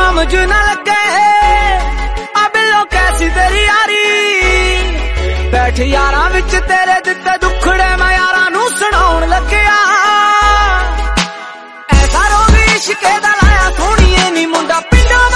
समझ न लगे आ बिलो कैसी तेरी यारी। बैठ यारा विच तेरे दिते दुखड़े मैं यारा नू सुनाउण लग्या। ऐसा रोग इश्के दा लाया सोहणीए नी मुंडा पिंडा